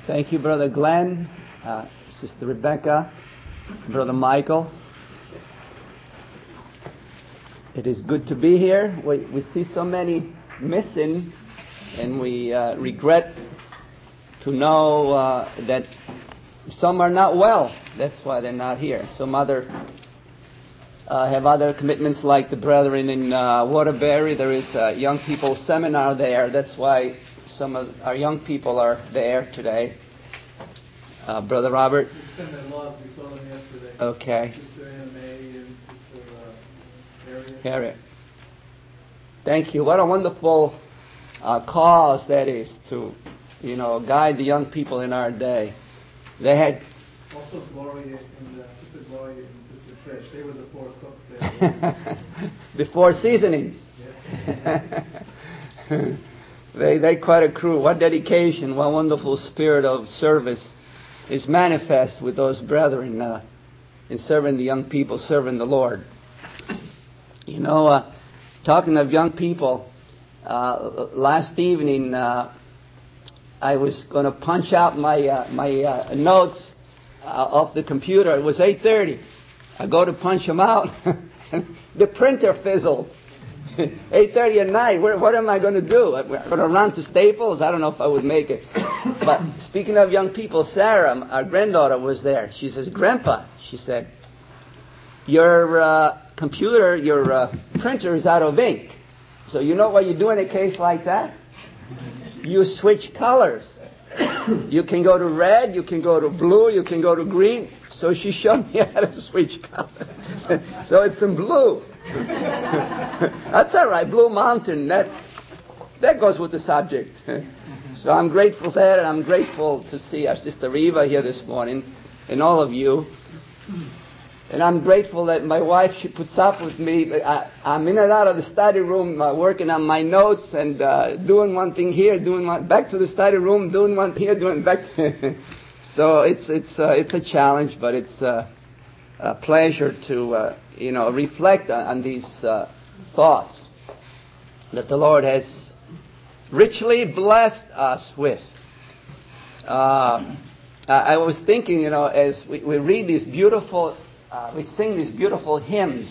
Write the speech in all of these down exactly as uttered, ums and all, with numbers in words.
Thank you, Brother Glenn, uh, Sister Rebecca, Brother Michael. It is good to be here. We, we see so many missing, and we uh, regret to know uh, that some are not well. That's why they're not here. Some other uh, have other commitments, like the brethren in uh, Waterbury. There is a young people seminar there. That's why some of our young people are there today. Uh, Brother Robert. We saw them yesterday. Okay. Sister Anna May and Sister uh, Harriet. Harriet. Thank you. What a wonderful uh, cause that is to, you know, guide the young people in our day. They had also Gloria and uh, Sister Gloria and Sister Trish. They were the four cooks there. Before seasonings. Yeah. they they quite a crew. What dedication! What wonderful spirit of service is manifest with those brethren uh, in serving the young people, serving the Lord. You know, uh, talking of young people, uh, last evening uh, I was going to punch out my uh, my uh, notes uh, off the computer. It was eight thirty. I go to punch them out, the printer fizzled. eight thirty at night. Where, what am I going to do? I'm going to run to Staples? I don't know if I would make it. But speaking of young people, Sarah, our granddaughter, was there. She says, "Grandpa," she said, "your uh, computer, your uh, printer is out of ink. So you know what you do in a case like that? You switch colors. You can go to red, you can go to blue, you can go to green." So she showed me how to switch colors. So it's in blue. That's all right. Blue Mountain, that that goes with the subject. So I'm grateful for that, and I'm grateful to see our Sister Eva here this morning, and all of you. And I'm grateful that my wife, she puts up with me. I, I'm in and out of the study room, uh, working on my notes and uh, doing one thing here, doing one back to the study room, doing one here, doing back. To so it's it's uh, it's a challenge, but it's uh, a pleasure to uh, you know reflect on, on these uh, thoughts that the Lord has richly blessed us with. Uh, I was thinking, you know, as we, we read these beautiful. Uh, we sing these beautiful hymns.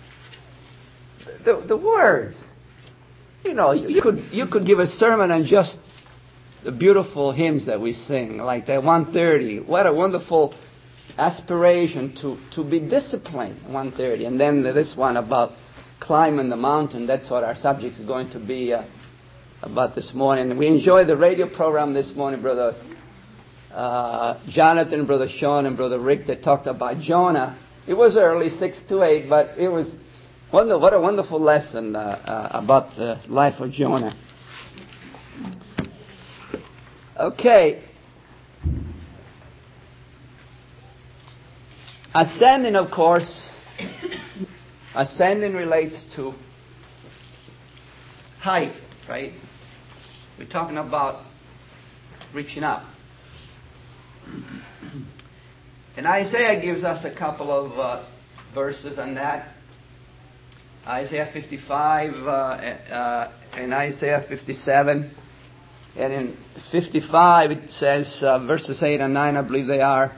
The, the words, you know, you, you could you could give a sermon on just the beautiful hymns that we sing, like that one thirty. What a wonderful aspiration to, to be disciplined, one thirty. And then this one about climbing the mountain. That's what our subject is going to be uh, about this morning. We enjoyed the radio program this morning, Brother uh, Jonathan, Brother Sean, and Brother Rick, that talked about Jonah. It was early, six to eight, but it was wonder, what a wonderful lesson uh, uh, about the life of Jonah. Okay. Ascending, of course, ascending relates to height, right? We're talking about reaching up. And Isaiah gives us a couple of uh, verses on that. Isaiah fifty-five uh, uh, and Isaiah fifty-seven. And in fifty-five it says, uh, verses eight and nine, I believe they are,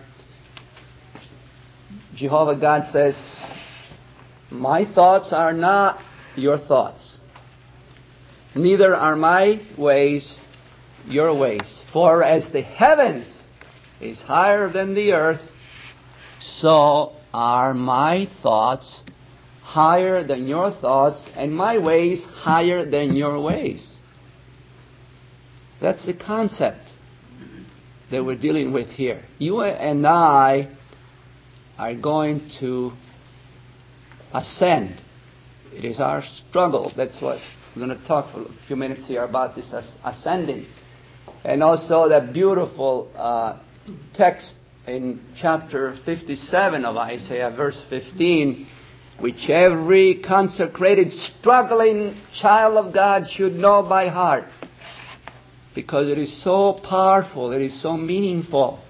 Jehovah God says, "My thoughts are not your thoughts, neither are my ways your ways. For as the heavens is higher than the earth, so are my thoughts higher than your thoughts, and my ways higher than your ways." That's the concept that we're dealing with here. You and I are going to ascend. It is our struggle. That's what we're going to talk for a few minutes here about, this ascending. And also that beautiful uh, text in chapter fifty-seven of Isaiah, verse fifteen, which every consecrated, struggling child of God should know by heart, because it is so powerful, it is so meaningful.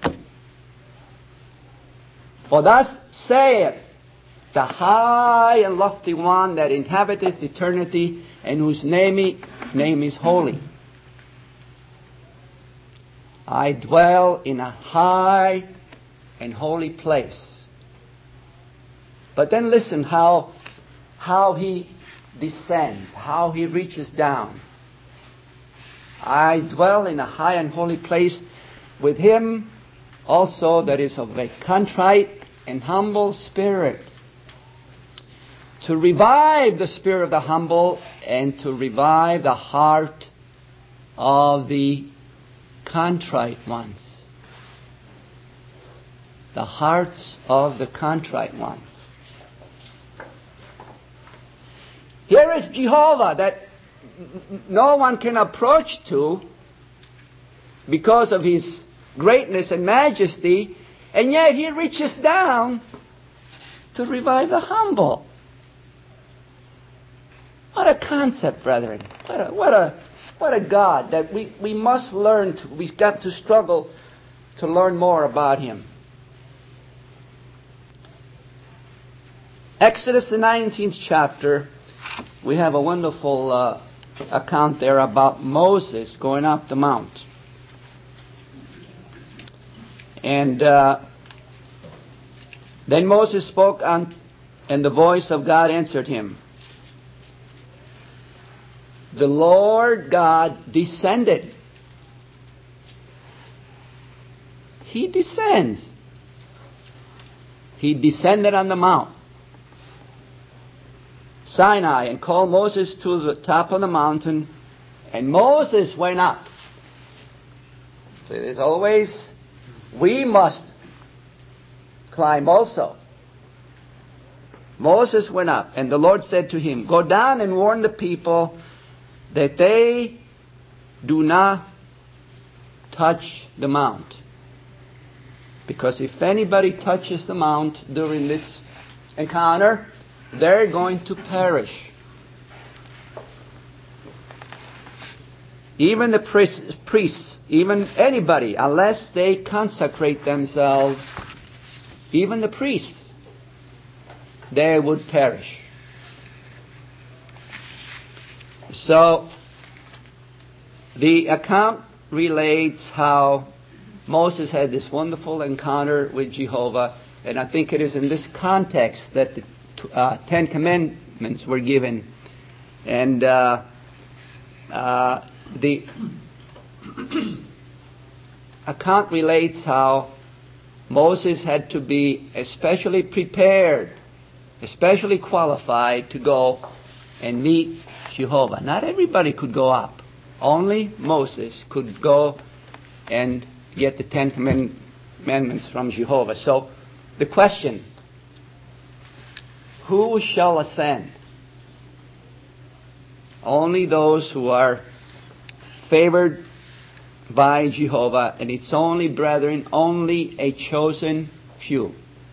"For thus saith the high and lofty one that inhabiteth eternity, and whose name, name is holy. I dwell in a high and holy place. But then listen how, how he descends, how he reaches down. I dwell in a high and holy place with him also that is of a contrite and humble spirit, to revive the spirit of the humble and to revive the heart of the contrite ones. The hearts of the contrite ones. Here is Jehovah that no one can approach to because of his greatness and majesty, and yet he reaches down to revive the humble. What a concept, brethren. What a, what a, what a God that we, we must learn to, we've got to struggle to learn more about him. Exodus, the nineteenth chapter, we have a wonderful uh, account there about Moses going up the mount. And uh, then Moses spoke, on, and the voice of God answered him. The Lord God descended. He descends. He descended on the mount Sinai and called Moses to the top of the mountain, and Moses went up. So there's always, we must climb also. Moses went up, and the Lord said to him, go down and warn the people that they do not touch the mount. Because if anybody touches the mount during this encounter, they're going to perish. Even the priests, even anybody, unless they consecrate themselves, even the priests, they would perish. So, the account relates how Moses had this wonderful encounter with Jehovah, and I think it is in this context that the uh, Ten Commandments were given. And uh, uh, the account relates how Moses had to be especially prepared, especially qualified to go and meet Jehovah. Not everybody could go up. Only Moses could go and get the Ten Commandments from Jehovah. So the question, who shall ascend? Only those who are favored by Jehovah, and it's only, brethren, only a chosen few.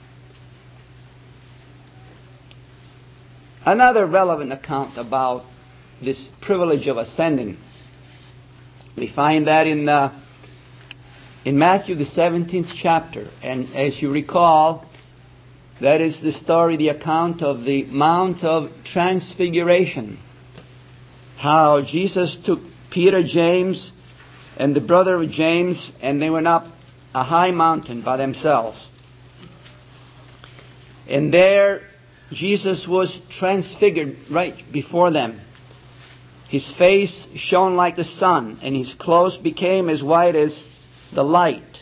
Another relevant account about this privilege of ascending, we find that in uh, in Matthew the seventeenth chapter, and as you recall, that is the story, the account of the Mount of Transfiguration. How Jesus took Peter, James, and the brother of James, and they went up a high mountain by themselves. And there Jesus was transfigured right before them. His face shone like the sun, and his clothes became as white as the light.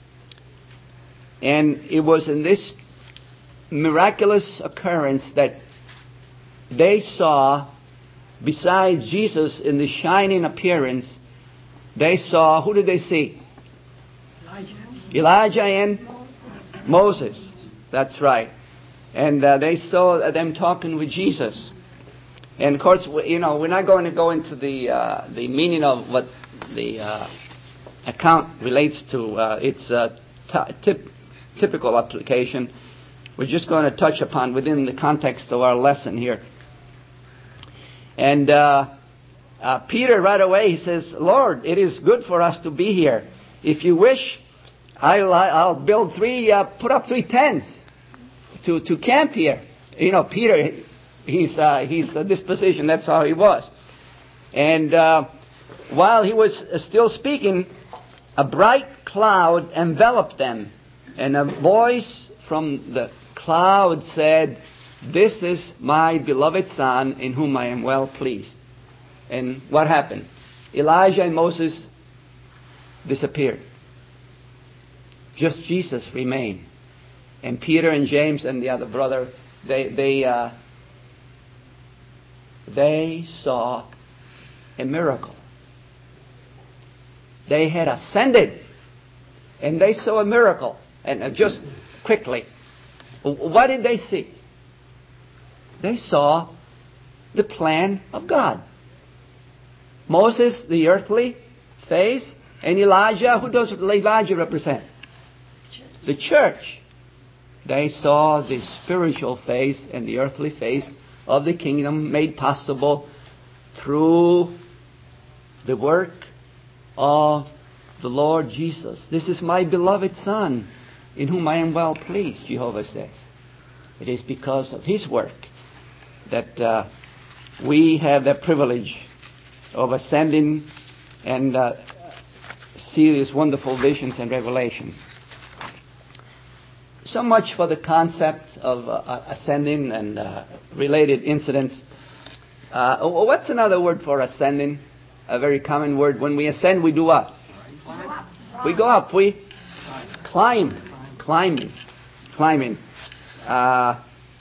And it was in this miraculous occurrence that they saw, besides Jesus in the shining appearance, they saw, who did they see? Elijah. Elijah and Moses. Moses. That's right. And uh, they saw them talking with Jesus. And of course, you know, we're not going to go into the uh, the meaning of what the uh, account relates to. Uh, its uh, t- tip, typical application. We're just going to touch upon within the context of our lesson here. And uh, uh, Peter right away, he says, Lord, it is good for us to be here. If you wish, I'll, I'll build three, uh, put up three tents to, to camp here. You know, Peter, he's, uh, he's a disposition, that's how he was. And uh, while he was still speaking, a bright cloud enveloped them, and a voice from the cloud said, "This is my beloved Son, in whom I am well pleased." And what happened? Elijah and Moses disappeared. Just Jesus remained. And Peter and James and the other brother, they they uh, they saw a miracle. They had ascended, and they saw a miracle. And uh, just quickly, what did they see? They saw the plan of God. Moses, the earthly face, and Elijah, who does Elijah represent? The church. They saw the spiritual face and the earthly face of the kingdom made possible through the work of the Lord Jesus. "This is my beloved Son, in whom I am well pleased," Jehovah says. It is because of His work that uh, we have the privilege of ascending and uh, see these wonderful visions and revelation. So much for the concept of uh, ascending and uh, related incidents. Uh, what's another word for ascending? A very common word. When we ascend, we do what? We go up. We climb. Climbing. Climbing. Uh,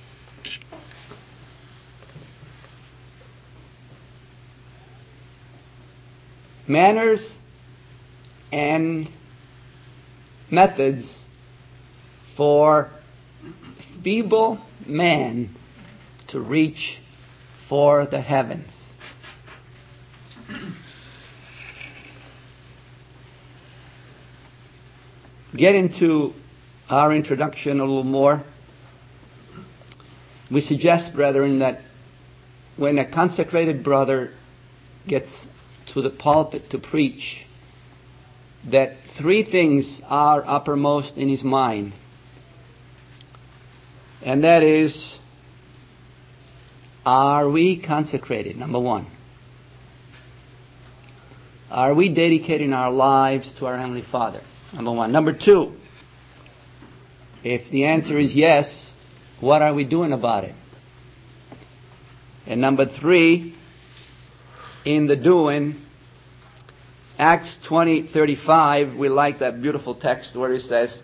manners and methods for feeble man to reach for the heavens. Get into our introduction a little more. We suggest, brethren, that when a consecrated brother gets to the pulpit to preach, that three things are uppermost in his mind. And that is, are we consecrated? Number one. Are we dedicating our lives to our Heavenly Father? Number one. Number two, if the answer is yes, what are we doing about it? And number three, in the doing, Acts twenty thirty-five, we like that beautiful text where it says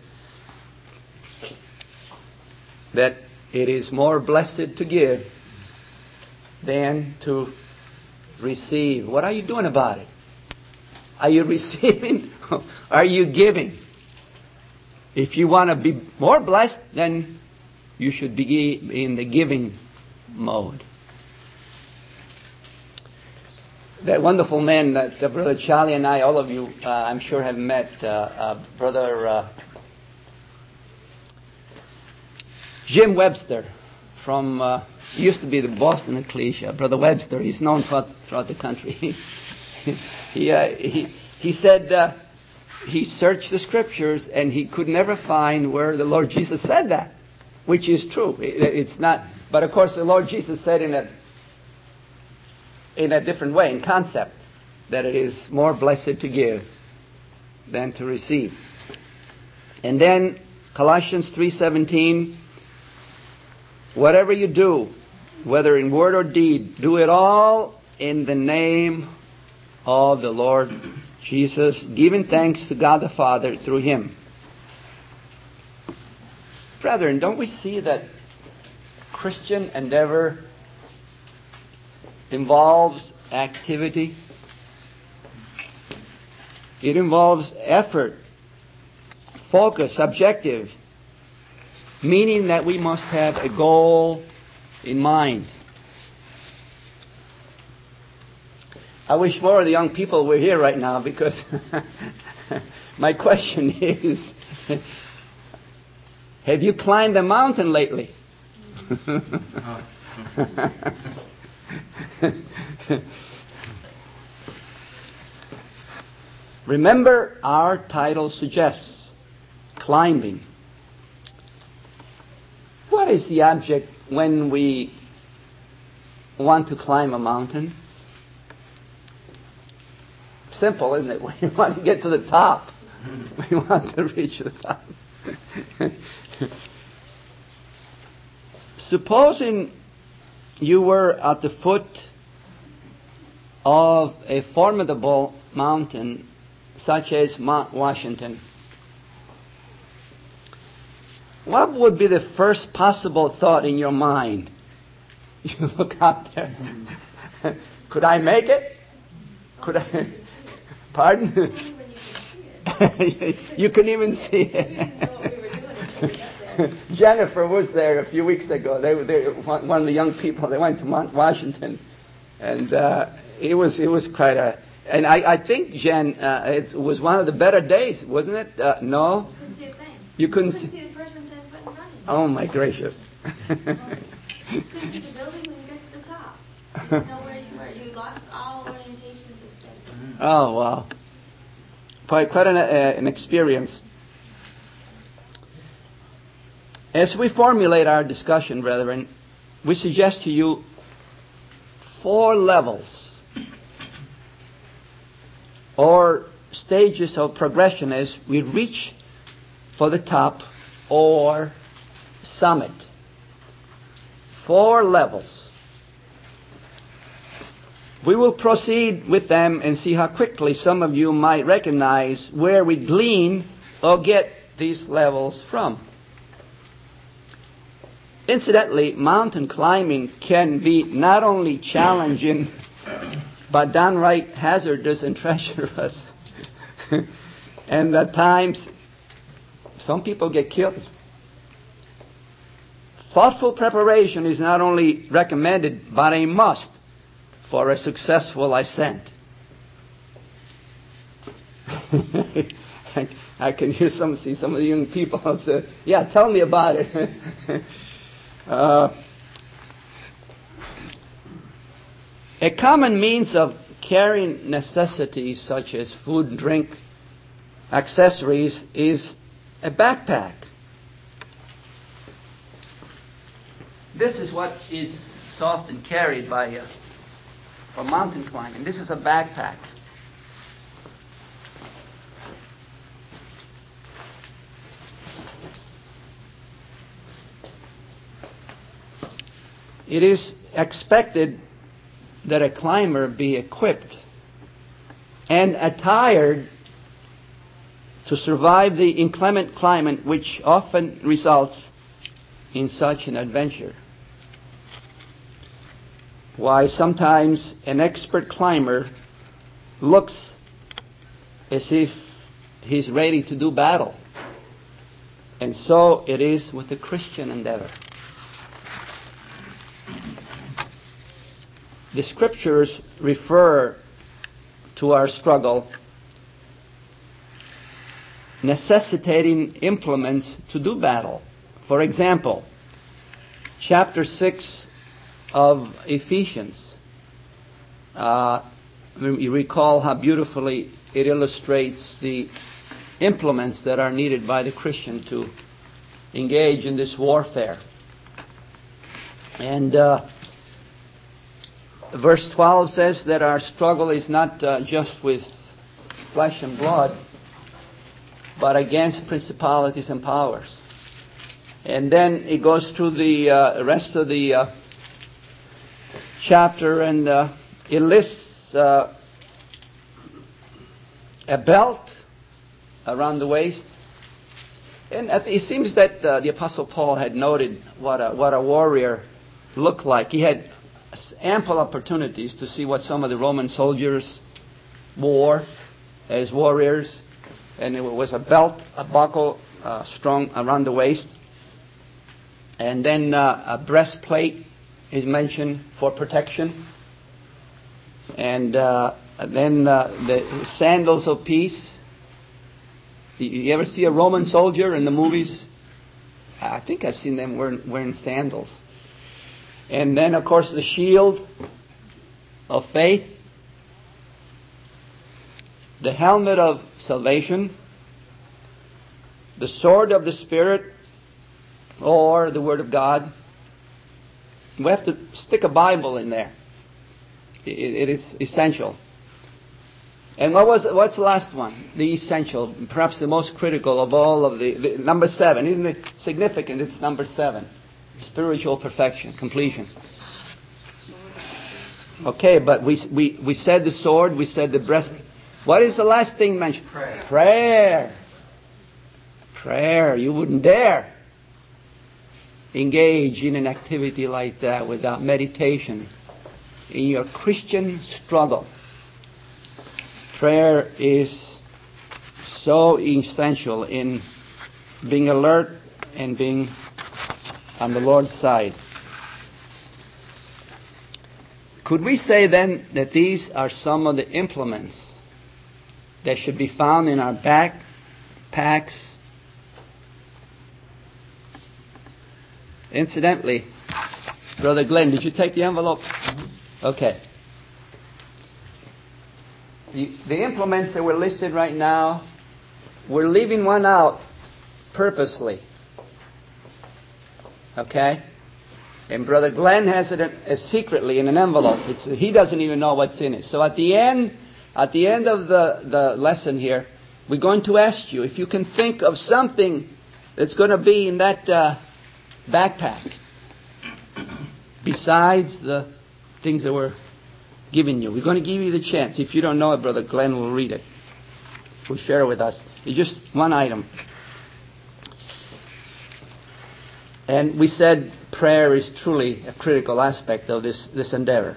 that it is more blessed to give than to receive. What are you doing about it? Are you receiving? Are you giving? If you want to be more blessed, then you should be in the giving mode. That wonderful man that uh, Brother Charlie and I, all of you, uh, I'm sure have met, uh, uh, Brother uh, Jim Webster from, uh, used to be the Boston Ecclesia. Brother Webster, he's known throughout, throughout the country. he, uh, he, he said uh, he searched the Scriptures and he could never find where the Lord Jesus said that, which is true. It, it's not, but of course the Lord Jesus said in a in a different way, in concept, that it is more blessed to give than to receive. And then Colossians three seventeen, whatever you do, whether in word or deed, do it all in the name of the Lord Jesus, giving thanks to God the Father through Him. Brethren, don't we see that Christian endeavor involves activity? It involves effort, focus, objective, meaning that we must have a goal in mind. I wish more of the young people were here right now, because my question is, have you climbed a mountain lately? Remember, our title suggests climbing. What is the object when we want to climb a mountain? Simple, isn't it? We want to get to the top. We want to reach the top. Supposing you were at the foot of a formidable mountain such as Mount Washington, what would be the first possible thought in your mind? You look up there. Could I make it? Could I? Pardon? You couldn't even see it. Jennifer was there a few weeks ago. They, they, one of the young people, they went to Mount Washington, and uh, it was it was quite a. And I, I think, Jen, uh, it was one of the better days, wasn't it? Uh, no, couldn't see a thing. You couldn't, couldn't see. see the person ten foot in front of you. Oh my gracious! You couldn't see the building when you got to the top. You didn't know where you were. You lost all orientation to space. Oh wow! Quite quite an, uh, an experience. As we formulate our discussion, brethren, we suggest to you four levels or stages of progression as we reach for the top or summit. Four levels. We will proceed with them and see how quickly some of you might recognize where we glean or get these levels from. Incidentally, mountain climbing can be not only challenging, but downright hazardous and treacherous. And at times, some people get killed. Thoughtful preparation is not only recommended, but a must for a successful ascent. I can hear some, see some of the young people say, "Yeah, tell me about it." Uh, a common means of carrying necessities such as food, drink, accessories is a backpack. This is what is so often carried by uh, for mountain climbing. This is a backpack. It is expected that a climber be equipped and attired to survive the inclement climate which often results in such an adventure. Why, sometimes an expert climber looks as if he's ready to do battle. And so it is with the Christian endeavor. The scriptures refer to our struggle necessitating implements to do battle. For example, chapter six of Ephesians. Uh, you recall how beautifully it illustrates the implements that are needed by the Christian to engage in this warfare. And uh, verse twelve says that our struggle is not uh, just with flesh and blood, but against principalities and powers. And then it goes through the uh, rest of the uh, chapter, and uh, it lists uh, a belt around the waist. And it seems that uh, the Apostle Paul had noted what a, what a warrior looked like. He had ample opportunities to see what some of the Roman soldiers wore as warriors. And it was a belt, a buckle uh, strung around the waist. And then uh, a breastplate is mentioned for protection. And uh, then uh, the sandals of peace. You ever see a Roman soldier in the movies? I think I've seen them wearing, wearing sandals. And then, of course, the shield of faith, the helmet of salvation, the sword of the Spirit, or the Word of God. We have to stick a Bible in there. It, it is essential. And what was what's the last one? The essential, perhaps the most critical of all of the, the number seven. Isn't it significant? It's number seven. Spiritual perfection, completion. Okay, but we we we said the sword, we said the breast. What is the last thing mentioned? Prayer. Prayer. Prayer. You wouldn't dare engage in an activity like that without meditation in your Christian struggle. Prayer is so essential in being alert and being on the Lord's side. Could we say then that these are some of the implements that should be found in our backpacks? Incidentally, Brother Glenn, did you take the envelope? Okay. The, the implements that were listed right now, we're leaving one out purposely. Okay? And Brother Glenn has it as secretly in an envelope. It's, he doesn't even know what's in it. So at the end, at the end of the, the lesson here, we're going to ask you if you can think of something that's going to be in that uh, backpack besides the things that were given you. We're going to give you the chance. If you don't know it, Brother Glenn will read it. Will share it with us. It's just one item. And we said prayer is truly a critical aspect of this, this endeavor.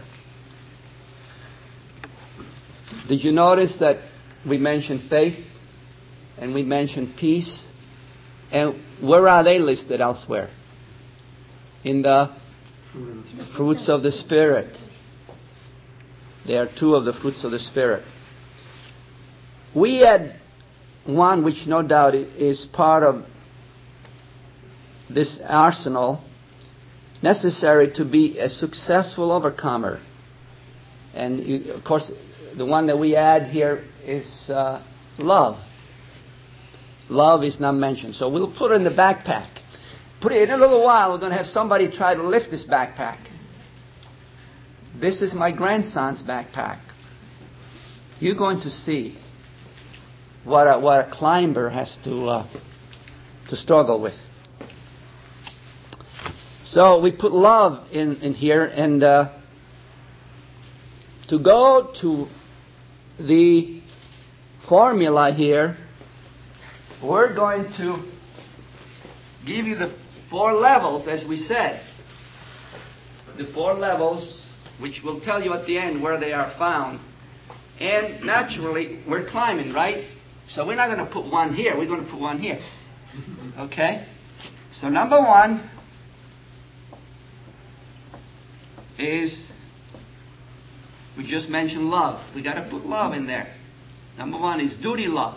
Did you notice that we mentioned faith and we mentioned peace? And where are they listed elsewhere? In the fruits of the Spirit. They are two of the fruits of the Spirit. We had one which no doubt is part of this arsenal necessary to be a successful overcomer. And you, of course, the one that we add here is uh, love. Love is not mentioned. So we'll put it in the backpack. Put it in a little while. We're going to have somebody try to lift this backpack. This is my grandson's backpack. You're going to see what a, what a climber has to uh, to struggle with. So we put love in, in here, and uh, to go to the formula here, we're going to give you the four levels, as we said. The four levels, which will tell you at the end where they are found. And naturally, we're climbing, right? So we're not going to put one here. We're going to put one here. Okay? So number one is, we just mentioned love. We got to put love in there. Number one is duty love.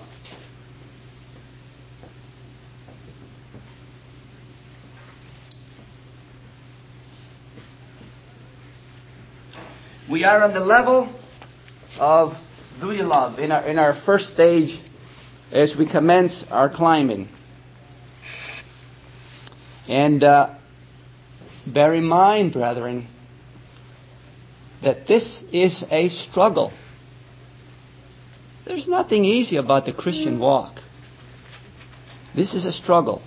We are on the level of duty love in our in our first stage as we commence our climbing. And uh, bear in mind, brethren, that this is a struggle. There's nothing easy about the Christian walk. This is a struggle.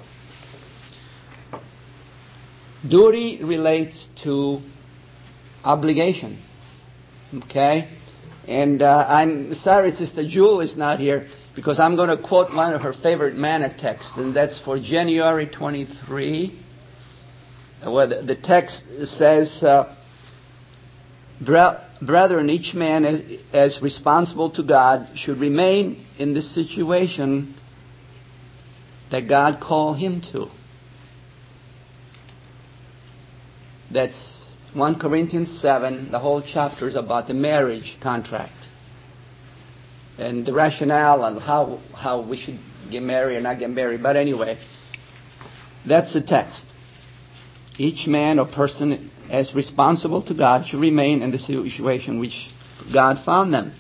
Duty relates to obligation. Okay? And uh, I'm sorry Sister Jewel is not here, because I'm going to quote one of her favorite manna texts, and that's for January twenty-third, where the, the text says, uh, Brethren, each man as, as responsible to God should remain in the situation that God called him to. That's First Corinthians seven. The whole chapter is about the marriage contract and the rationale on how how we should get married or not get married. But anyway, that's the text. Each man or person as responsible to God should remain in the situation which God found them.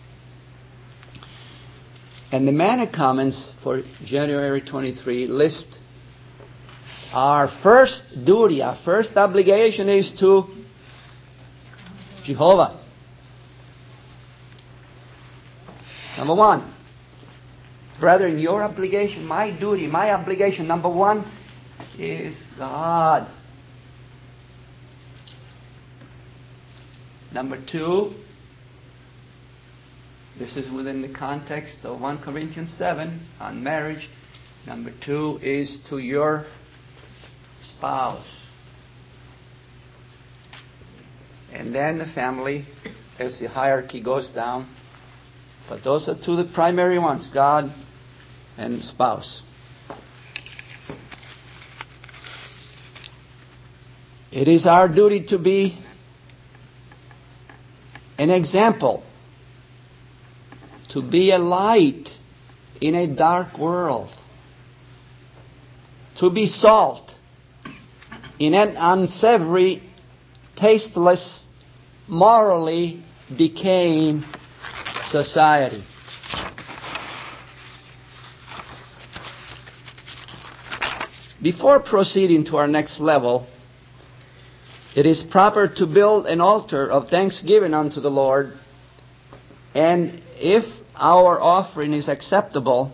And the manna comments for January twenty-third list our first duty, our first obligation is to Jehovah. Number one. Brethren, your obligation, my duty, my obligation, number one, is God. Number two, this is within the context of First Corinthians seven on marriage. Number two is to your spouse. And then the family, as the hierarchy goes down. But those are two of the primary ones, God and spouse. It is our duty to be an example, to be a light in a dark world, to be salt in an unsavory, tasteless, morally decaying society. Before proceeding to our next level, it is proper to build an altar of thanksgiving unto the Lord, and if our offering is acceptable,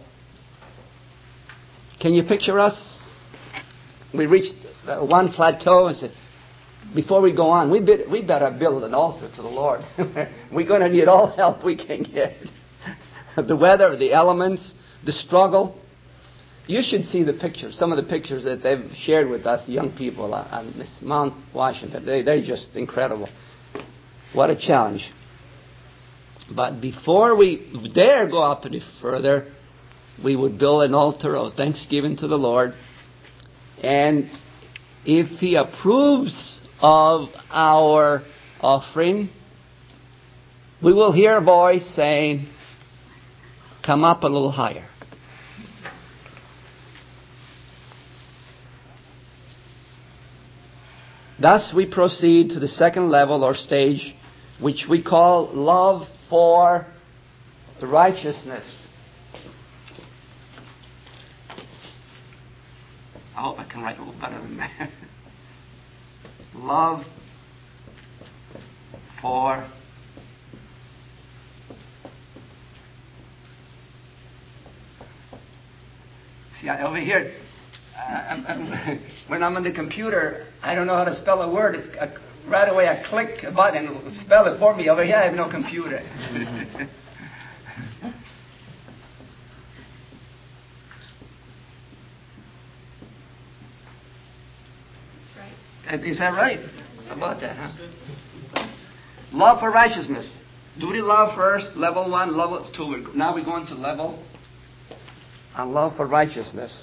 can you picture us? We reached one plateau and said, before we go on, we, be, we better build an altar to the Lord. We're going to need all help we can get. The weather, the elements, the struggle. You should see the pictures, some of the pictures that they've shared with us, young people on this Mount Washington. They, they're just incredible. What a challenge. But before we dare go up any further, we would build an altar of thanksgiving to the Lord. And if He approves of our offering, we will hear a voice saying, come up a little higher. Thus we proceed to the second level or stage, which we call love for righteousness. I hope I can write a little better than that. Love for see, I, over here, uh, I'm, I'm, when I'm on the computer, I don't know how to spell a word. I, right away, I click a button and spell it for me. Over here, I have no computer. Is that right? How about that, huh? Love for righteousness. Duty love first, level one, level two. Now we're going to level on love for righteousness.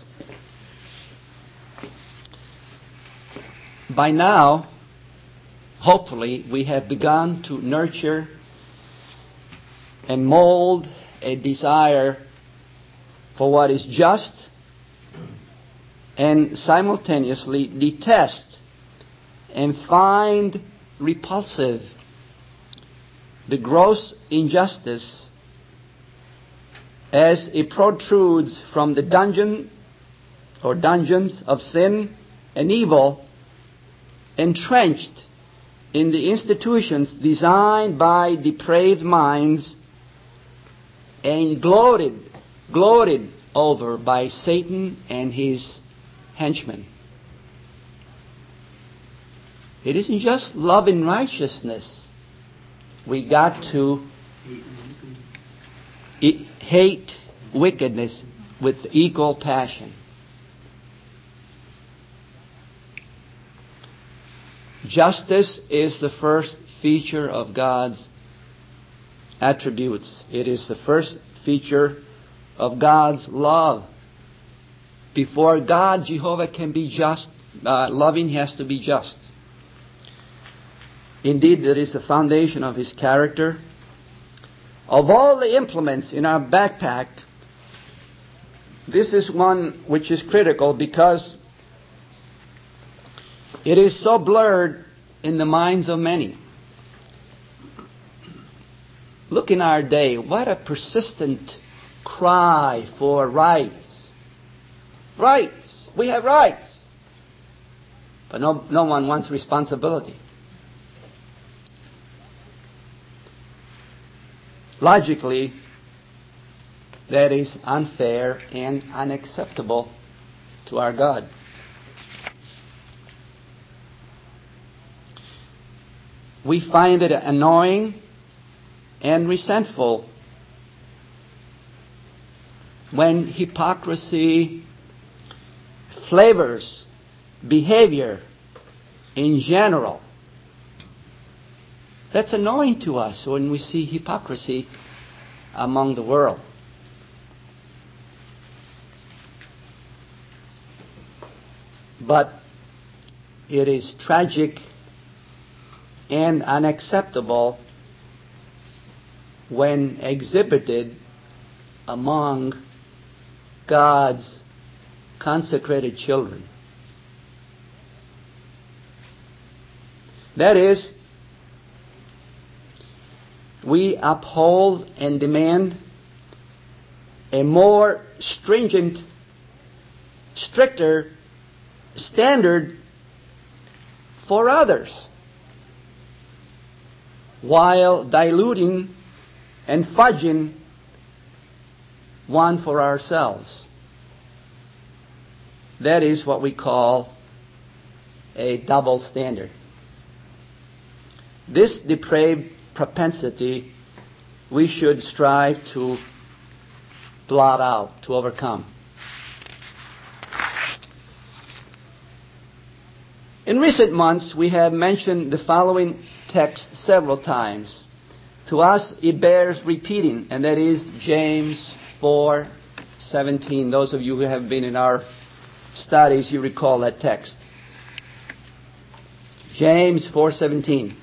By now, hopefully, we have begun to nurture and mold a desire for what is just and simultaneously detest and find repulsive the gross injustice as it protrudes from the dungeon or dungeons of sin and evil entrenched in the institutions designed by depraved minds and gloated, gloated over by Satan and his henchmen. It isn't just love and righteousness. We got to hate wickedness with equal passion. Justice is the first feature of God's attributes. It is the first feature of God's love. Before God, Jehovah, can be just, uh, loving, He has to be just. Indeed, that is the foundation of His character. Of all the implements in our backpack, this is one which is critical because it is so blurred in the minds of many. Look in our day, what a persistent cry for rights. Rights! We have rights! But no, no one wants responsibility. Logically, that is unfair and unacceptable to our God. We find it annoying and resentful when hypocrisy flavors behavior in general. That's annoying to us when we see hypocrisy among the world. But it is tragic and unacceptable when exhibited among God's consecrated children. That is, we uphold and demand a more stringent, stricter standard for others, while diluting and fudging one for ourselves. That is what we call a double standard. This depraved propensity we should strive to blot out, to overcome. In recent months, we have mentioned the following text several times. To us, it bears repeating, and that is James four seventeen. Those of you who have been in our studies, you recall that text. James four seventeen.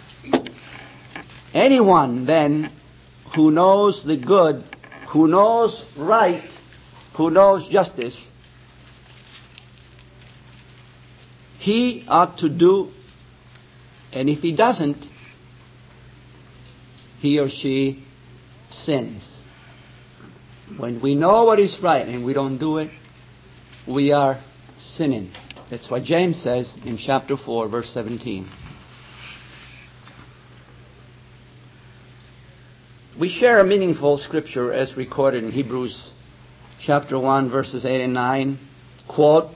Anyone, then, who knows the good, who knows right, who knows justice, he ought to do, and if he doesn't, he or she sins. When we know what is right and we don't do it, we are sinning. That's what James says in chapter four, verse seventeen. We share a meaningful scripture as recorded in Hebrews chapter one, verses eight and nine. Quote,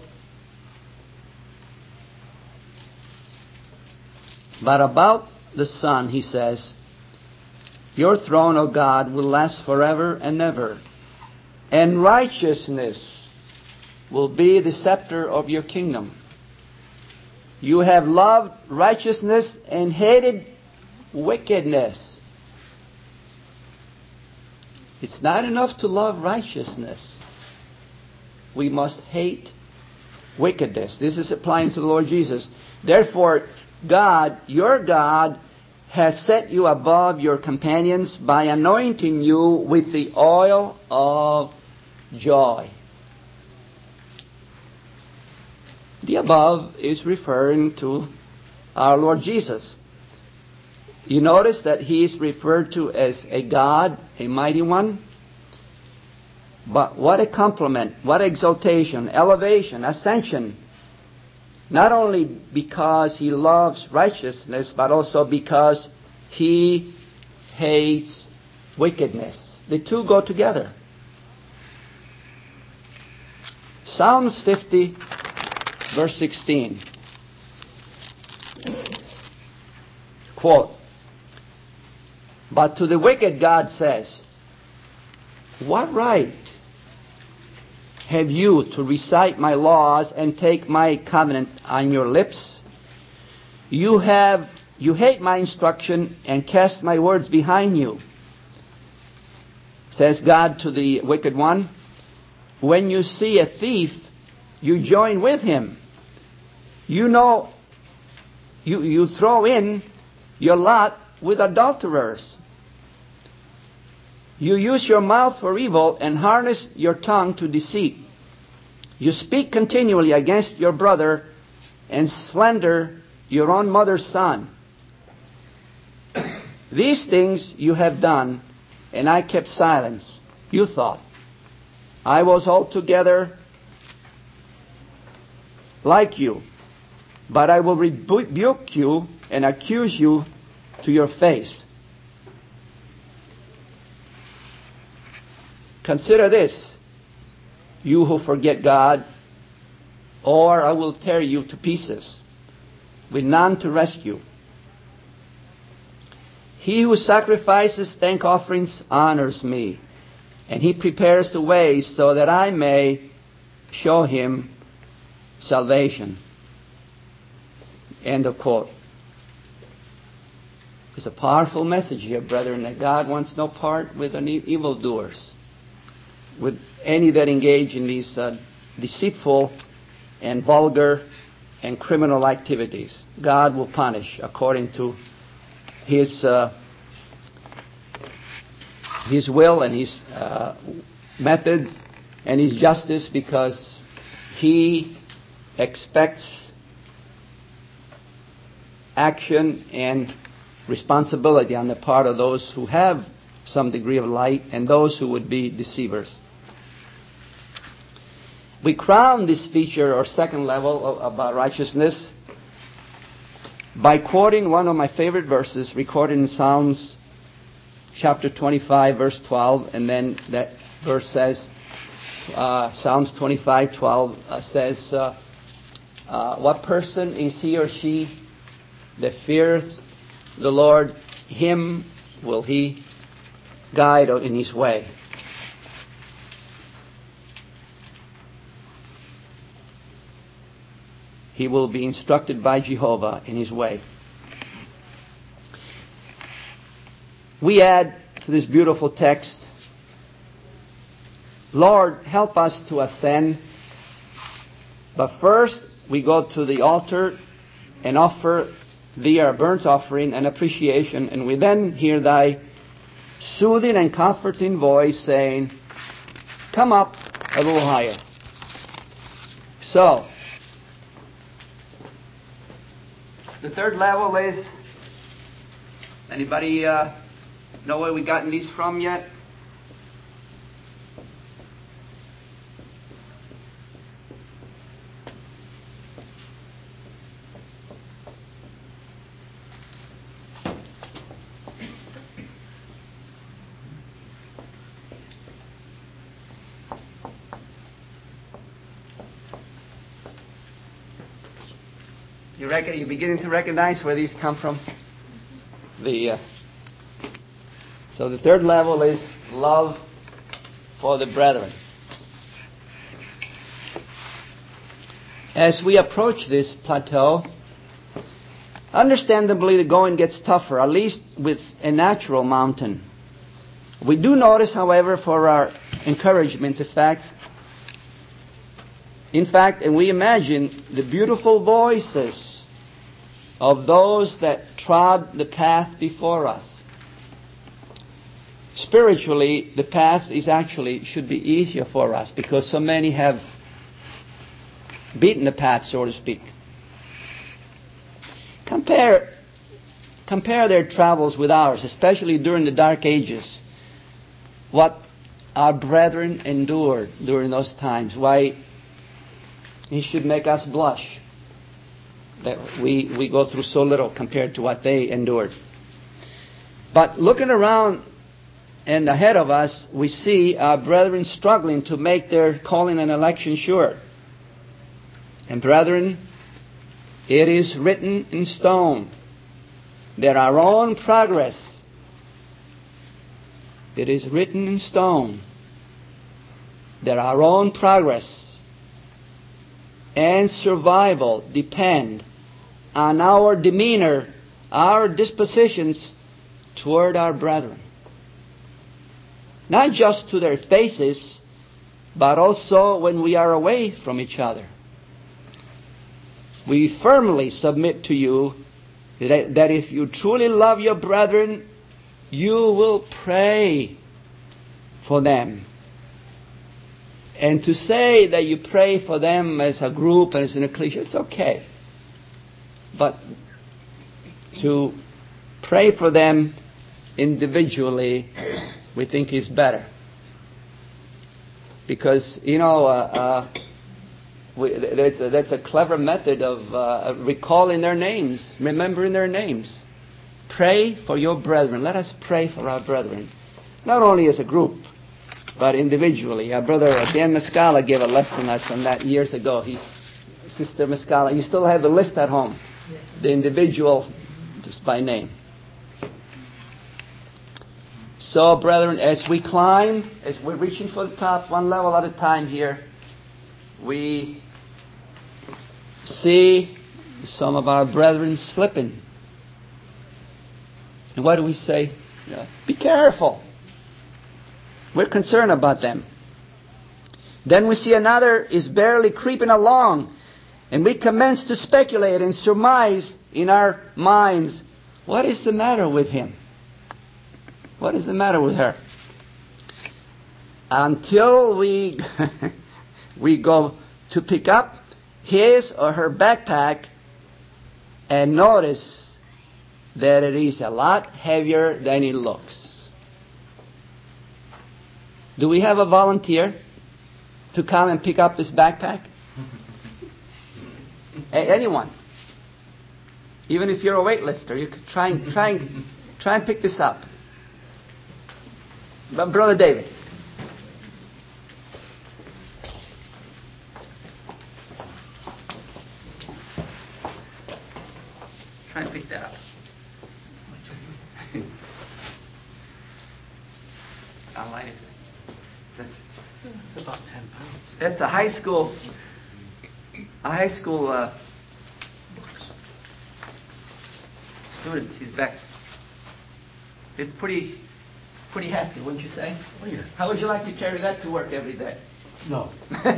"But about the Son, he says, your throne, O God, will last forever and ever, and righteousness will be the scepter of your kingdom. You have loved righteousness and hated wickedness." It's not enough to love righteousness. We must hate wickedness. This is applying to the Lord Jesus. Therefore, God, your God, has set you above your companions by anointing you with the oil of joy. The above is referring to our Lord Jesus. You notice that he is referred to as a God, a mighty one. But what a compliment, what exaltation, elevation, ascension. Not only because he loves righteousness, but also because he hates wickedness. The two go together. Psalms fifty, verse sixteen. Quote, "But to the wicked God says, what right have you to recite my laws and take my covenant on your lips? You have, you hate my instruction and cast my words behind you," says God to the wicked one. "When you see a thief, you join with him. You know, you, you throw in your lot with adulterers. You use your mouth for evil and harness your tongue to deceit. You speak continually against your brother and slander your own mother's son. These things you have done, and I kept silence. You thought, I was altogether like you, but I will rebuke you and accuse you to your face." Consider this, you who forget God, or I will tear you to pieces, with none to rescue. He who sacrifices thank offerings honors me, and he prepares the way so that I may show him salvation. End of quote. It's a powerful message here, brethren, that God wants no part with any evildoers, with any that engage in these uh, deceitful and vulgar and criminal activities. God will punish according to His uh, His will and His uh, methods and His justice, because He expects action and responsibility on the part of those who have some degree of light and those who would be deceivers. We crown this feature or second level of, about righteousness by quoting one of my favorite verses recorded in Psalms chapter twenty-five, verse twelve, and then that verse says, uh, Psalms twenty-five, twelve uh, says, uh, uh, what person is he or she that feareth the Lord, him will He guide in His way. He will be instructed by Jehovah in His way. We add to this beautiful text, Lord, help us to ascend. But first, we go to the altar and offer Thee our burnt offering and appreciation, and we then hear Thy soothing and comforting voice saying, come up a little higher. So, the third level is, anybody uh, know where we gotten these from yet? You reckon you're beginning to recognize where these come from? The uh, so the third level is love for the brethren. As we approach this plateau, understandably the going gets tougher, at least with a natural mountain. We do notice, however, for our encouragement, the fact, in fact, and we imagine the beautiful voices of those that trod the path before us. Spiritually, the path is actually should be easier for us because so many have beaten the path, so to speak. Compare, compare their travels with ours, especially during the dark ages. What our brethren endured during those times. Why, it should make us blush that we, we go through so little compared to what they endured. But looking around and ahead of us, we see our brethren struggling to make their calling and election sure. And brethren, it is written in stone that our own progress, it is written in stone that our own progress and survival depend on our demeanor, our dispositions toward our brethren. Not just to their faces, but also when we are away from each other. We firmly submit to you that if you truly love your brethren, you will pray for them. And to say that you pray for them as a group and as an ecclesia, it's okay. But to pray for them individually, we think is better. Because, you know, uh, uh, we, that's, a, that's a clever method of uh, recalling their names, remembering their names. Pray for your brethren. Let us pray for our brethren. Not only as a group, but individually. Our brother Dan Muscala gave a lesson us on that years ago. He, Sister Muscala, you still have the list at home, the individual, just by name. So, brethren, as we climb, as we're reaching for the top, one level at a time here, we see some of our brethren slipping. And what do we say? Yeah. Be careful. We're concerned about them. Then we see another is barely creeping along, and we commence to speculate and surmise in our minds, what is the matter with him? What is the matter with her? Until we we go to pick up his or her backpack and notice that it is a lot heavier than it looks. Do we have a volunteer to come and pick up this backpack? A- anyone? Even if you're a weightlifter, you could try and try and try and pick this up. But Brother David. Try and pick that up. How light is it? It's about ten pounds. It's a high school, a high school uh, student. He's back. It's pretty, pretty hefty, wouldn't you say? Oh, yeah. How would you like to carry that to work every day? No.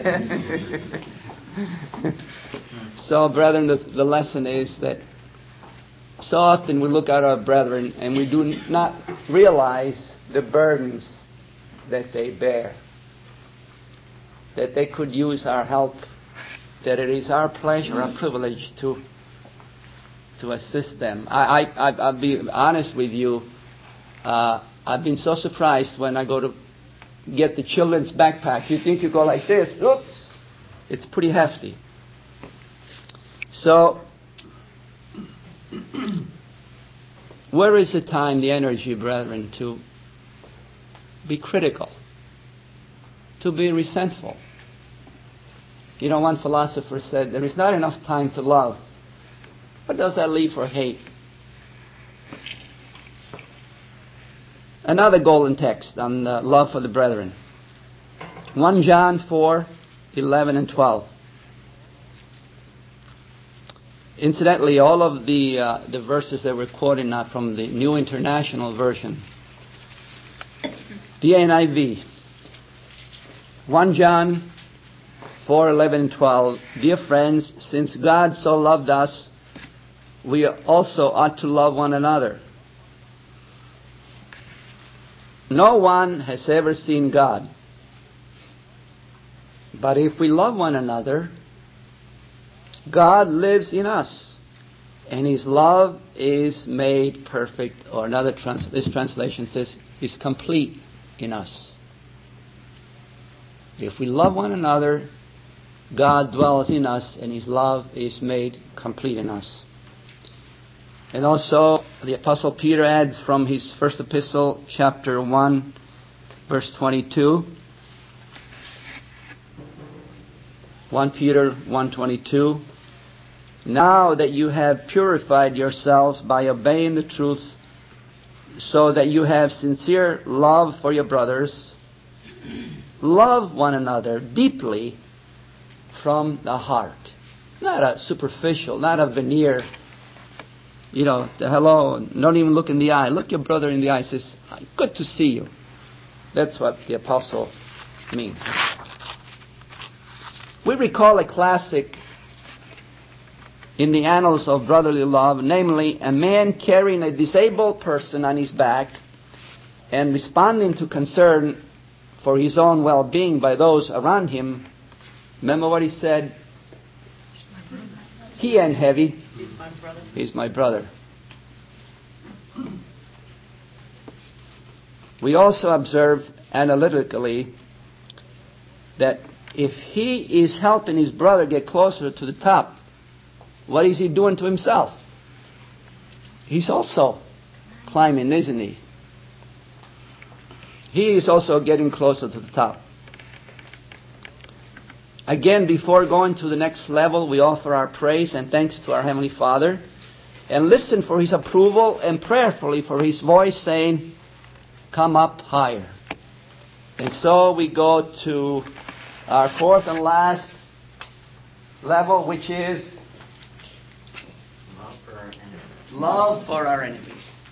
So, brethren, the, the lesson is that so often we look at our brethren and we do not realize the burdens that they bear, that they could use our help, that it is our pleasure, our privilege to to assist them. I, I, I, I'll be honest with you, uh, I've been so surprised when I go to get the children's backpack. You think you go like this, oops, it's pretty hefty. So, where is the time, the energy, brethren, to be critical, to be resentful? You know, one philosopher said, there is not enough time to love. What does that leave for hate? Another golden text on uh, love for the brethren. First John four, eleven and twelve. Incidentally, all of the uh, the verses that we're quoting are from the New International Version. The N I V. First John four, eleven and twelve. Dear friends, since God so loved us, we also ought to love one another. No one has ever seen God. But if we love one another, God lives in us, and His love is made perfect, or another trans- this translation says, is complete in us. If we love one another, God dwells in us, and His love is made complete in us. And also, the Apostle Peter adds from his first epistle, chapter one, verse twenty-two. First Peter one twenty-two. Now that you have purified yourselves by obeying the truth, so that you have sincere love for your brothers, love one another deeply from the heart. Not a superficial, not a veneer. You know, the hello, don't even look in the eye. Look your brother in the eye, says, good to see you. That's what the apostle means. We recall a classic in the annals of brotherly love, namely a man carrying a disabled person on his back and responding to concern for his own well-being by those around him. Remember what he said? He ain't heavy. He's my brother. He's my brother. We also observe analytically that if he is helping his brother get closer to the top, what is he doing to himself? He's also climbing, isn't he? he is also getting closer to the top. Again, before going to the next level, we offer our praise and thanks to our Heavenly Father and listen for His approval and prayerfully for His voice saying, come up higher. And so we go to our fourth and last level, which is love for our enemies. Love for our enemies.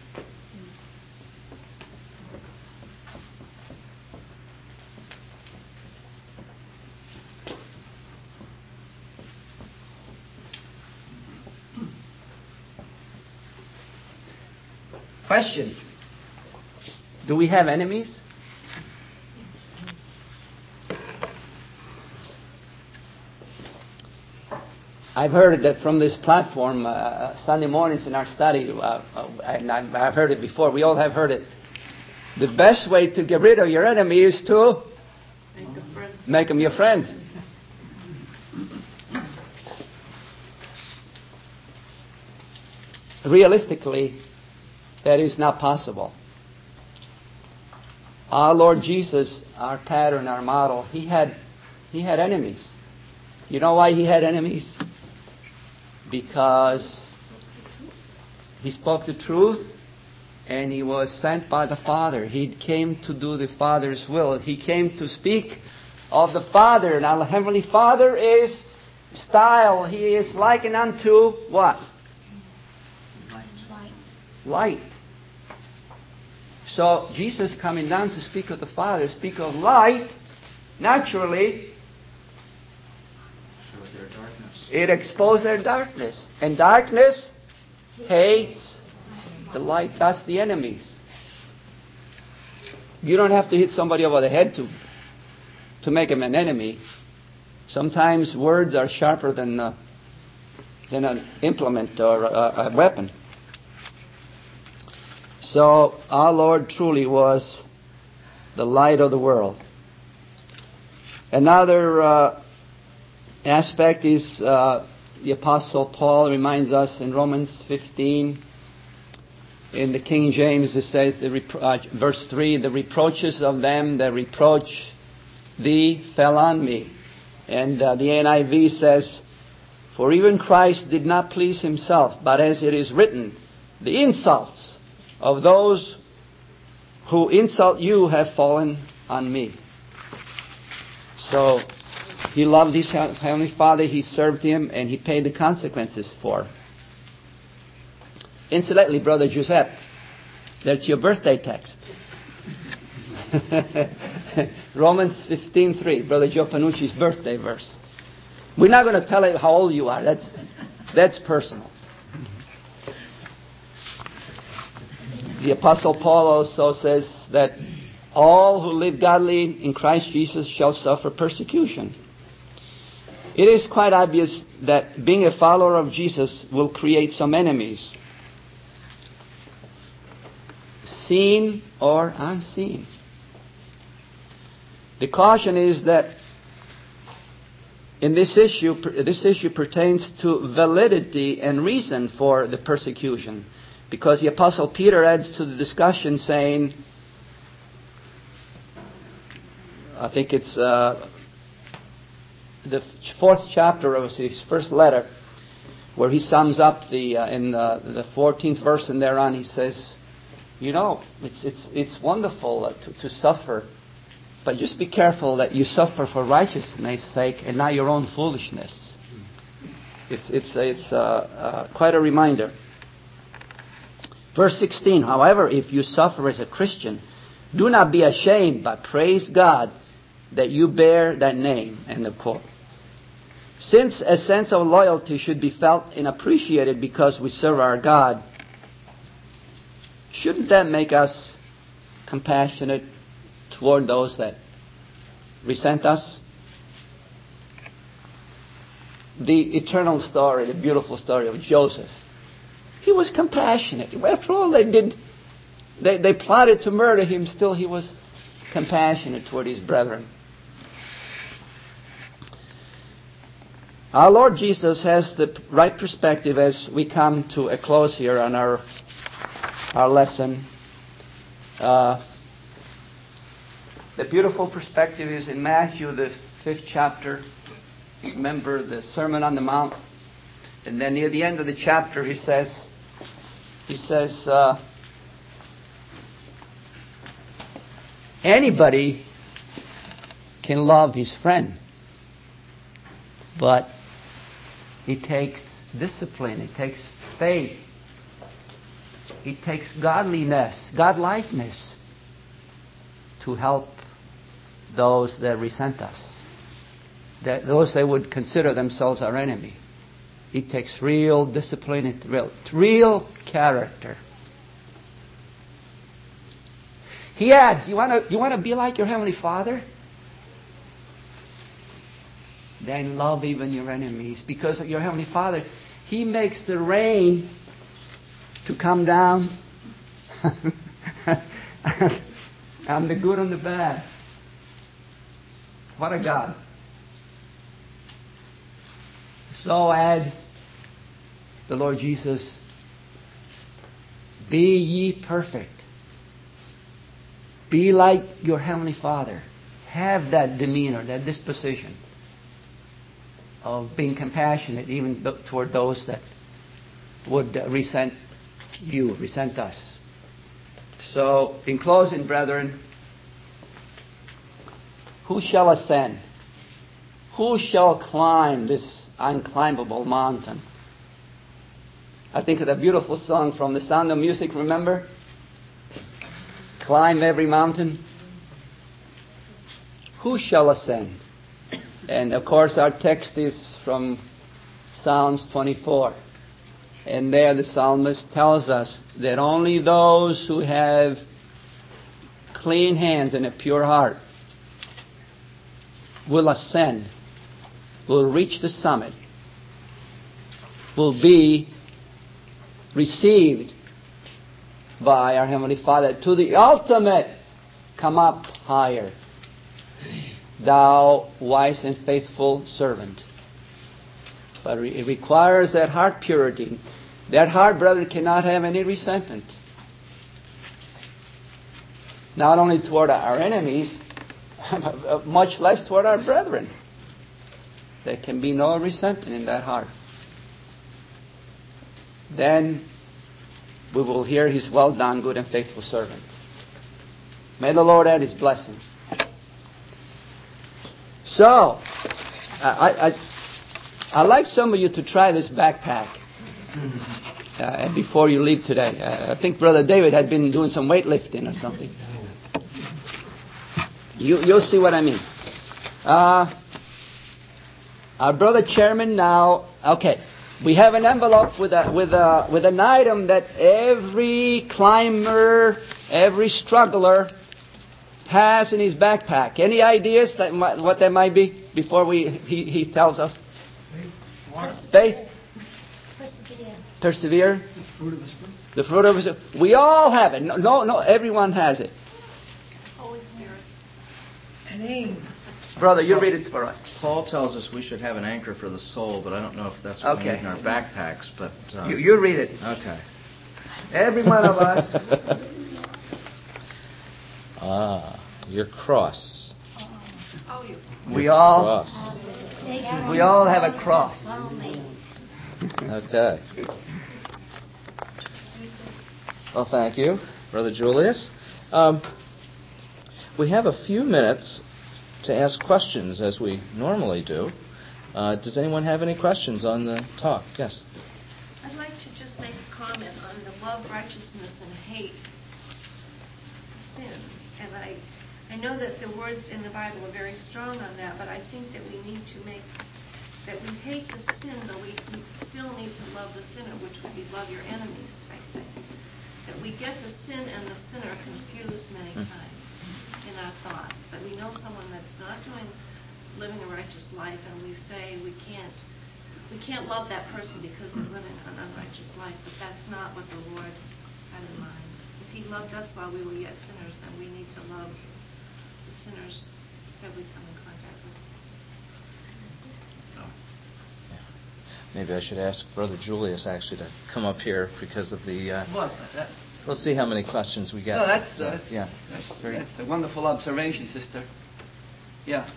Question. Do we have enemies? I've heard that from this platform uh, Sunday mornings in our study, uh, uh, and I've, I've heard it before. We all have heard it. The best way to get rid of your enemy is to Make a friend. make him your friend. Realistically, that is not possible. Our Lord Jesus, our pattern, our model, He had, He had enemies. You know why He had enemies? Because He spoke the truth and He was sent by the Father. He came to do the Father's will. He came to speak of the Father. Now the Heavenly Father is style. He is likened unto what? Light. Light. So Jesus coming down to speak of the Father, speak of light, naturally Show their darkness. it exposed their darkness. And darkness hates the light. That's the enemies. You don't have to hit somebody over the head to to make him an enemy. Sometimes words are sharper than uh, than an implement or a, a weapon. So our Lord truly was the light of the world. Another uh, aspect is uh, the Apostle Paul reminds us in Romans fifteen. In the King James it says, the repro- uh, verse three, the reproaches of them that reproach thee fell on me. And uh, the N I V says, for even Christ did not please Himself, but as it is written, the insults of those who insult you have fallen on me. So He loved His Heavenly Father, He served Him, and He paid the consequences for. Incidentally, Brother Giuseppe, that's your birthday text. Romans fifteen three, Brother Joe Panucci's birthday verse. We're not going to tell you how old you are. That's that's personal. The Apostle Paul also says that all who live godly in Christ Jesus shall suffer persecution. It is quite obvious that being a follower of Jesus will create some enemies, seen or unseen. The caution is that in this issue, this issue pertains to validity and reason for the persecution. Because the Apostle Peter adds to the discussion saying, I think it's uh, the fourth chapter of his first letter, where he sums up the uh, in uh, the fourteenth verse and thereon he says, you know, it's it's it's wonderful uh, to, to suffer, but just be careful that you suffer for righteousness' sake and not your own foolishness. It's it's it's uh, uh, quite a reminder. Verse sixteen, however, if you suffer as a Christian, do not be ashamed, but praise God that you bear that name. End of quote. Since a sense of loyalty should be felt and appreciated because we serve our God, shouldn't that make us compassionate toward those that resent us? The eternal story, the beautiful story of Joseph. He was compassionate. After all they did, they, they plotted to murder him, still he was compassionate toward his brethren. Our Lord Jesus has the right perspective as we come to a close here on our, our lesson. Uh, The beautiful perspective is in Matthew, the fifth chapter. Remember the Sermon on the Mount? And then near the end of the chapter, he says, he says, uh, anybody can love his friend, but it takes discipline, it takes faith, it takes godliness, godlikeness to help those that resent us, that those that would consider themselves our enemy. It takes real discipline, it real, real character. He adds, you want to you want to be like your Heavenly Father? Then love even your enemies, because your Heavenly Father, He makes the rain to come down on the good and the bad. What a God. So adds the Lord Jesus, be ye perfect. Be like your Heavenly Father. Have that demeanor, that disposition of being compassionate even toward those that would resent you, resent us. So, in closing, brethren, who shall ascend? Who shall climb this unclimbable mountain? I think of that beautiful song from The Sound of Music, remember? Climb every mountain. Who shall ascend? And of course our text is from Psalms twenty-four. And there the psalmist tells us that only those who have clean hands and a pure heart will ascend, will reach the summit, will be received by our Heavenly Father to the ultimate come up higher. Thou wise and faithful servant. But it requires that heart purity. That heart, brethren, cannot have any resentment. Not only toward our enemies, much less toward our brethren. There can be no resentment in that heart. Then we will hear His well done, good and faithful servant. May the Lord add His blessing. So, I, I, I'd like some of you to try this backpack uh, before you leave today. Uh, I think Brother David had been doing some weightlifting or something. You, you'll see what I mean. Uh, our brother chairman now, okay, we have an envelope with a with a with an item that every climber, every struggler has in his backpack. Any ideas that might, what that might be before we he, he tells us? Faith. Persevere. Persevere. The fruit of the Spirit. The fruit of the Spirit. We all have it. No, no, no everyone has it. Holy Spirit. An aim. Brother, you read it for us. Paul tells us we should have an anchor for the soul, but I don't know if that's what Okay. we need in our backpacks. But uh, You, you read it. okay. Every one of us. Ah, your cross. Oh, you. We all. Cross. We all have a cross. Okay. Well, thank you, Brother Julius. Um, we have a few minutes to ask questions, as we normally do. Uh, does anyone have any questions on the talk? Yes. I'd like to just make a comment on the love, righteousness, and hate sin. And I, I know that the words in the Bible are very strong on that, but I think that we need to make, that we hate the sin, but we still need to love the sinner, which would be love your enemies type thing. That we get the sin and the sinner confused many Mm. times in our thoughts. That we know someone that's not doing, living a righteous life, and we say we can't, we can't love that person because they're living an unrighteous life, but that's not what the Lord had in mind. If He loved us while we were yet sinners, then we need to love the sinners that we come in contact with. Maybe I should ask Brother Julius actually to come up here because of the. Uh, Well, that, We'll see how many questions we get. No, that's, So, that's, yeah. that's, Very that's a wonderful observation, sister. Yeah.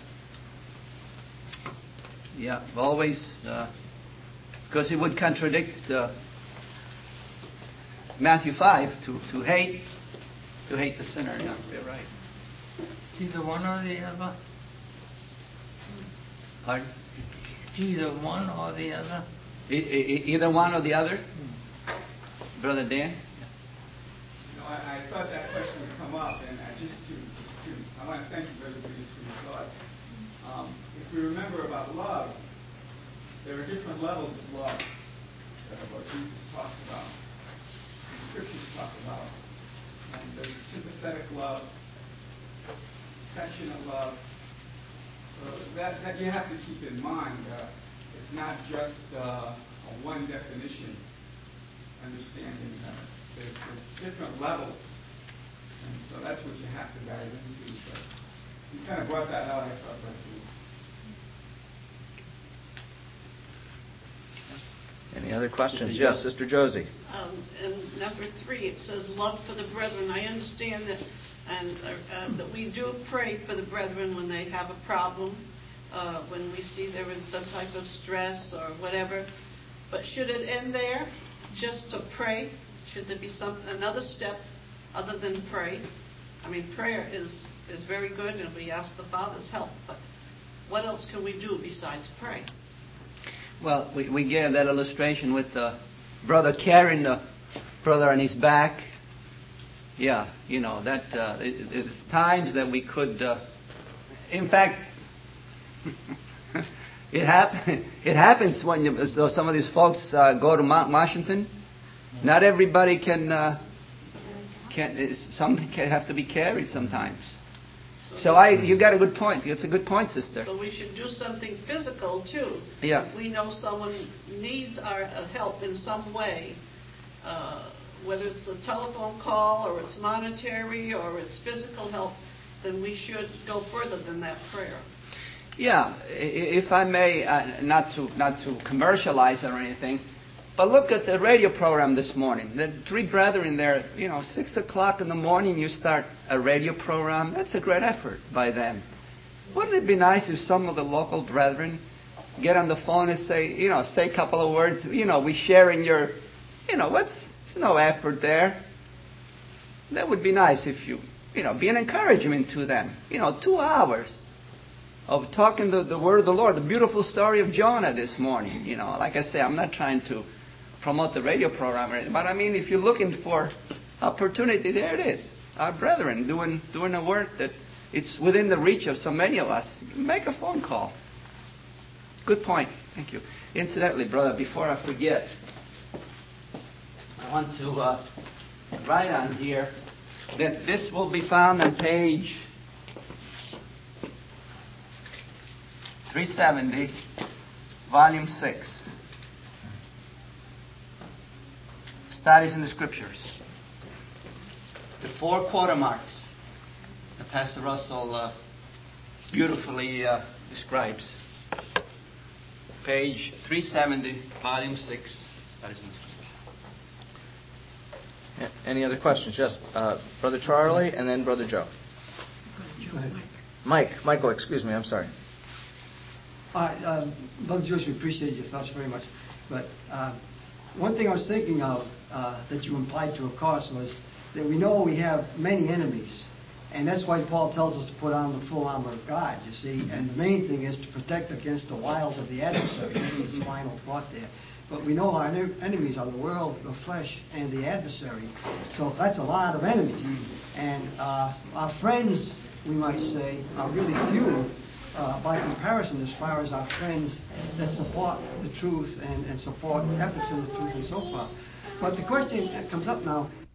Yeah, always, uh, because it would contradict uh, Matthew five, to, to hate, to hate the sinner. Yeah, you're right. It's either one or the other. Pardon? It's either one or the other. E- e- either one or the other? Brother Dan? You know, I, I thought that question would come up, and I just to, just to, I want to thank you, Brother Bruce, for your thoughts. Um, if we remember about love, there are different levels of love that are what Jesus talks about, and Scriptures talk about. And there's sympathetic love, affectionate love. So that, that you have to keep in mind. Uh, it's not just uh, a one definition understanding. Uh, there's, there's different levels. And so that's what you have to dive into. But you kind of brought that out, I thought, Brother Bruce. Any other questions? Yes, Sister Josie. Um, and number three, it says love for the brethren. I understand that, and uh, uh, that we do pray for the brethren when they have a problem, uh, when we see they're in some type of stress or whatever. But should it end there, just to pray? Should there be some another step other than pray? I mean, prayer is is very good, and we ask the Father's help. But what else can we do besides pray? Well, we, we gave that illustration with the brother carrying the brother on his back. Yeah, you know, that uh, it, it's times that we could, uh, in fact, it, hap- it happens when you, as though some of these folks uh, go to Mount Washington. Not everybody can, uh, can some can have to be carried sometimes. So I, you got a good point. It's a good point, sister. So we should do something physical too. Yeah. If we know someone needs our uh, help in some way, uh, whether it's a telephone call or it's monetary or it's physical help, then we should go further than that prayer. Yeah, if I may, uh, not to not to commercialize or anything, but look at the radio program this morning. There's three brethren there. You know, six o'clock in the morning, you start a radio program. That's a great effort by them. Wouldn't it be nice if some of the local brethren get on the phone and say, you know, say a couple of words. You know, we share in your, you know, what's there's no effort there. That would be nice if you, you know, be an encouragement to them. You know, two hours of talking the, the word of the Lord, the beautiful story of Jonah this morning. You know, like I say, I'm not trying to promote the radio program or anything, but I mean, if you're looking for opportunity, there it is. Our brethren doing doing a work that it's within the reach of so many of us. Make a phone call. Good point. Thank you. Incidentally, brother, before I forget, I want to uh, write on here that this will be found on page three seventy, volume six. Studies in the Scriptures. The four quarter marks that Pastor Russell uh, beautifully uh, describes. Page three seventy, volume six. Studies in the Scriptures. Any other questions? Yes, uh, Brother Charlie, and then Brother Joe. Mike, Michael, excuse me. I'm sorry. Uh, um, Brother Joyce, we appreciate your thoughts very much. But uh, one thing I was thinking of uh, that you implied to a course was that we know we have many enemies. And that's why Paul tells us to put on the full armor of God, you see. And the main thing is to protect against the wiles of the adversary. That's his final thought there. But we know our enemies are the world, the flesh, and the adversary. So that's a lot of enemies. And uh, our friends, we might say, are really few uh, by comparison as far as our friends that support the truth and, and support efforts in the truth and so forth. But the question that comes up now,